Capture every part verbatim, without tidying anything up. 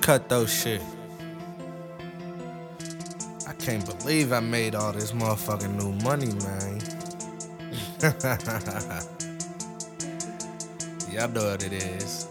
cutthroat shit. I can't believe I made all this motherfucking new money, man. Y'all know what it is.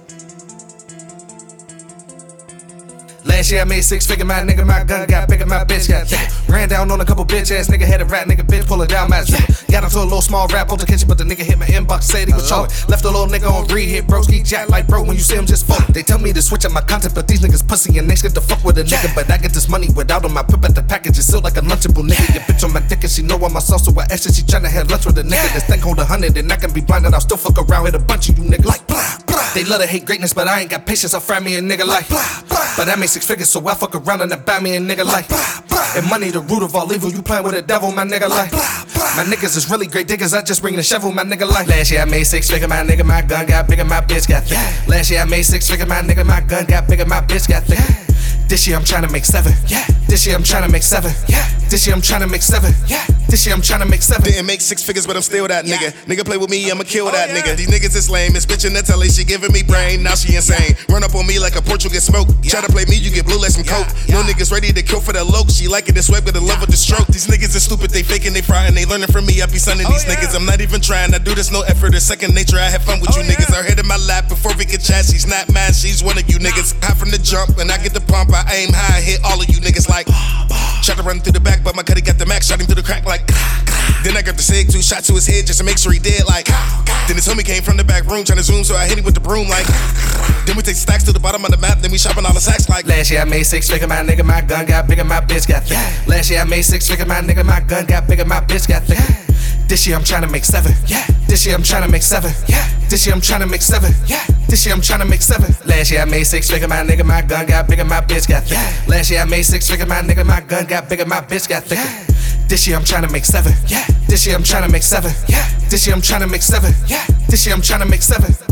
Last year I made six figure, my nigga, my gun got bigger, my bitch got thicker. Ran down on a couple bitch ass nigga, had a rap nigga bitch pulling down my zipper. Got into a little small rap altercation, but the nigga hit my inbox, said he was showing. Left a little nigga on read, hit broski jack like bro, when you see him just fold. They tell me to switch up my content, but these niggas pussy and they scared to fuck with a nigga. But I get this money without him, I put back the package, it's still like a lunchable nigga. Your bitch on my dick and she know I'm a sauce, so I asked her she tryna have lunch with a nigga. This thing hold a hundred and I can be blind and I'll still fuck around with a bunch of you niggas. Like blah, blah. They love to hate greatness, but I ain't got patience, I'll fry me a nigga like blah, blah. But I make six figures, so I fuck around and I buy me a nigga like blah, blah. And money the root of all evil, you playing with the devil, my nigga like blah, blah. My niggas is really great diggers, I just bring the shovel, my nigga like. Last year I made six figure, my nigga, my gun got bigger, my bitch got thicker. Yeah. Last year I made six figure, my nigga, my gun got bigger, my bitch got thicker. Yeah. This year I'm tryna make seven. Yeah. This year I'm tryna make seven. Yeah. This year I'm tryna make seven. Yeah. This year I'm tryna make seven. Didn't make six figures, but I'm still that nigga. Yeah. Nigga play with me, I'ma kill oh, that yeah. nigga. These niggas is lame. This bitch in the telly, she giving me brain. Now she insane. Run up on me like a Portuguese smoke. Yeah. Try to play me, you get blue like some coke. Yeah. No niggas ready to kill for the loc. She like it this way, but in love with the stroke. These niggas is stupid, they faking, they frying, they learning from me. I be sunning oh, these yeah. niggas. I'm not even trying. I do this no effort. It's second nature. I have fun with oh, you yeah. niggas. Her head in my lap before we can chat. She's not mad. She's one of you niggas. High from the jump, and I get the pump. I aim high, hit all of you niggas like. Tried to run through the back, but my cutty got the max. Shot him through the crack like. Then I got the sig, two shots to his head just to make sure he dead like. Then his homie came from the back room trying to zoom, so I hit him with the broom like. Then we take stacks to the bottom of the map, then we shopping all the sacks like. Last year I made six figure, my nigga, my gun got bigger, my bitch got thicker. Yeah. Last year I made six figure, my nigga, my gun got bigger, my bitch got thicker. Yeah. This year I'm tryna make seven. Yeah. This year I'm tryna make seven. Yeah. This year I'm tryna make seven. Yeah. This year I'm tryna make seven. Last year I made six figure, my nigga, my gun got bigger, my bitch got thicker. Yeah. Last year I made six figure, my nigga, my gun got bigger, my bitch got thicker. Yeah. This year I'm tryna make seven. Yeah. This year I'm tryna make seven. Yeah. This year I'm tryna make seven. Yeah. This year I'm tryna make seven.